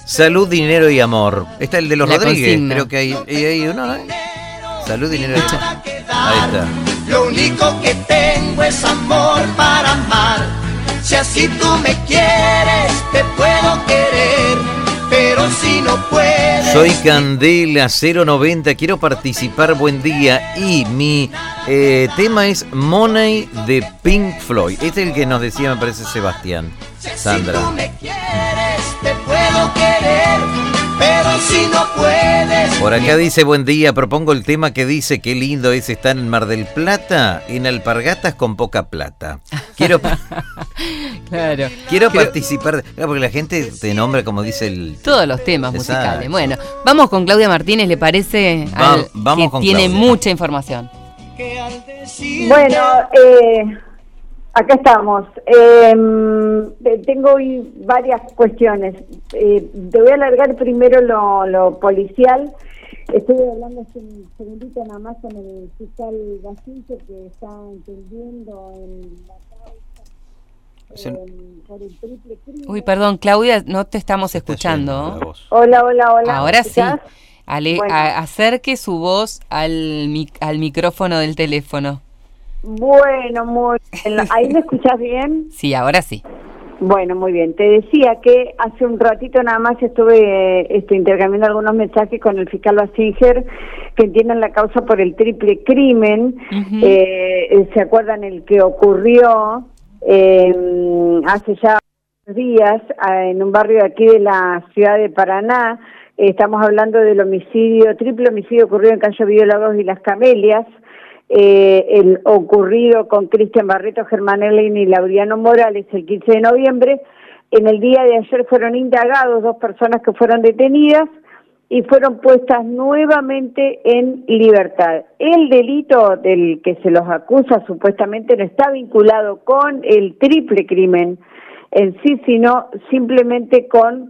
Salud, dinero y amor. Está el de los La Rodríguez, consigna. creo que hay uno, ¿eh? Salud, dinero y amor. Ahí está. Lo único que tengo es amor para amar. Si así tú me quieres, te puedo querer. Pero si no puedes... Soy Candela 090, quiero participar, buen día. Y mi tema es Money de Pink Floyd. Este es el que nos decía, me parece, Sebastián. Sandra. Si tú me quieres, te puedo querer. Pero si no puedes... Por acá dice, buen día, propongo el tema que dice, qué lindo es estar en Mar del Plata, en alpargatas con poca plata. Quiero participar, porque la gente te nombra como dice el... Todos los temas Exacto. musicales. Bueno, vamos con Claudia Martínez, ¿le parece? Vamos que con tiene Claudia. mucha información. Bueno, acá estamos. Tengo hoy varias cuestiones. Te voy a alargar primero lo policial. Estuve hablando hace un segundito nada más con el fiscal Basilio, que está entendiendo en la causa por el triple crimen. Uy, perdón, Claudia, no te estamos escuchando. Hola. Ahora sí. ¿Escuchás? Bueno. Acerque su voz al micrófono del teléfono. Bueno, muy bien. ¿Ahí me escuchás bien? Sí, ahora sí. Bueno, muy bien. Te decía que hace un ratito nada más estuve intercambiando algunos mensajes con el fiscal Basinger, que entienden la causa por el triple crimen. Uh-huh. ¿Se acuerdan el que ocurrió hace ya unos días en un barrio de aquí de la ciudad de Paraná? Estamos hablando del triple homicidio ocurrido en Cayo Biólogos y Las Camelias. El ocurrido con Cristian Barreto, Germán Erling y Laureano Morales el 15 de noviembre. En el día de ayer fueron indagados 2 personas que fueron detenidas y fueron puestas nuevamente en libertad. El delito del que se los acusa supuestamente no está vinculado con el triple crimen en sí, sino simplemente con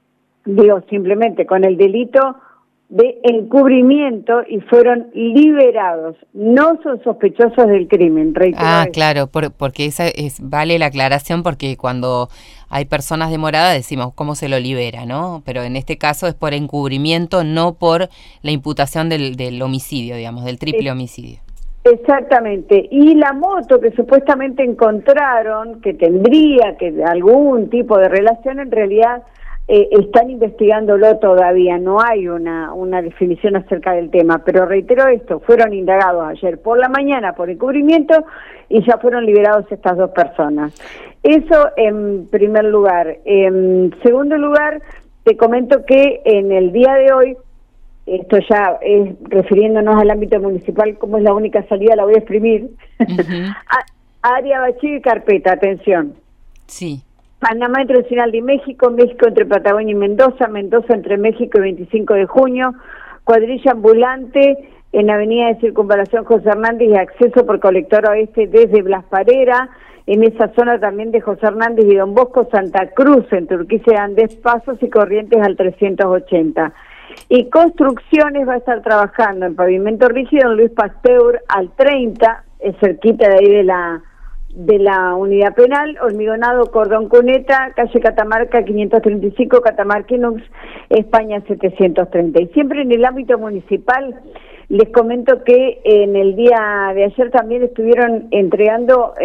el delito de encubrimiento y fueron liberados. No son sospechosos del crimen, reitero. Claro, porque vale la aclaración, porque cuando hay personas demoradas decimos cómo se lo libera, ¿no? Pero en este caso es por encubrimiento, no por la imputación del homicidio, digamos, del triple homicidio. Exactamente. Y la moto que supuestamente encontraron, que tendría algún tipo de relación, en realidad están investigándolo todavía, no hay una definición acerca del tema, pero reitero esto, fueron indagados ayer por la mañana por encubrimiento y ya fueron liberados estas 2 personas. Eso en primer lugar. En segundo lugar, te comento que en el día de hoy, esto ya es refiriéndonos al ámbito municipal, como es la única salida, la voy a exprimir. Uh-huh. Área Bachí y Carpeta, atención. Sí. Panamá Internacional de México, México entre Patagonia y Mendoza, Mendoza entre México y 25 de junio, cuadrilla ambulante en Avenida de Circunvalación José Hernández y acceso por Colector Oeste desde Blas Parera, en esa zona también de José Hernández y Don Bosco, Santa Cruz, en Urquiza y Andés, Pasos y Corrientes al 380. Y Construcciones va a estar trabajando en pavimento rígido en Luis Pasteur al 30, es cerquita de ahí de la unidad penal, Hormigonado, Cordón Cuneta, calle Catamarca 535, Catamarquinux, España 730. Y siempre en el ámbito municipal, les comento que en el día de ayer también estuvieron entregando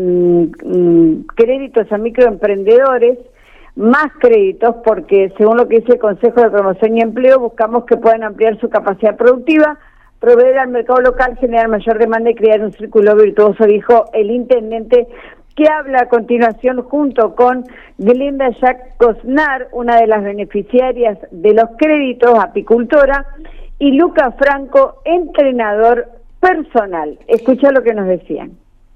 créditos a microemprendedores, más créditos, porque según lo que dice el Consejo de Promoción y Empleo, buscamos que puedan ampliar su capacidad productiva, proveer al mercado local, generar mayor demanda y crear un círculo virtuoso, dijo el intendente, que habla a continuación junto con Glenda Jack Cosnar, una de las beneficiarias de los créditos, apicultora, y Luca Franco, entrenador personal. Escucha lo que nos decían.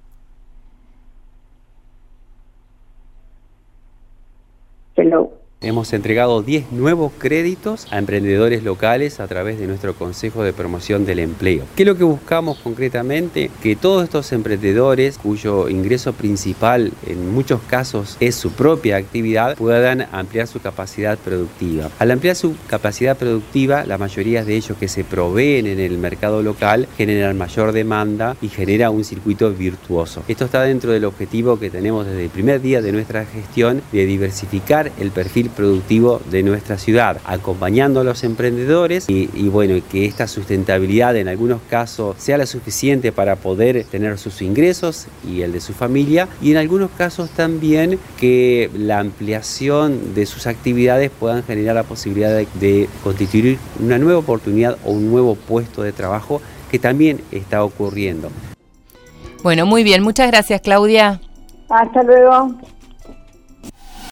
Hello. Hemos entregado 10 nuevos créditos a emprendedores locales a través de nuestro Consejo de Promoción del Empleo. ¿Qué es lo que buscamos concretamente? Que todos estos emprendedores, cuyo ingreso principal en muchos casos es su propia actividad, puedan ampliar su capacidad productiva. Al ampliar su capacidad productiva, la mayoría de ellos que se proveen en el mercado local generan mayor demanda y genera un circuito virtuoso. Esto está dentro del objetivo que tenemos desde el primer día de nuestra gestión de diversificar el perfil perfil productivo de nuestra ciudad, acompañando a los emprendedores y bueno, que esta sustentabilidad en algunos casos sea la suficiente para poder tener sus ingresos y el de su familia, y en algunos casos también que la ampliación de sus actividades puedan generar la posibilidad de constituir una nueva oportunidad o un nuevo puesto de trabajo, que también está ocurriendo. Bueno, muy bien, muchas gracias, Claudia. Hasta luego.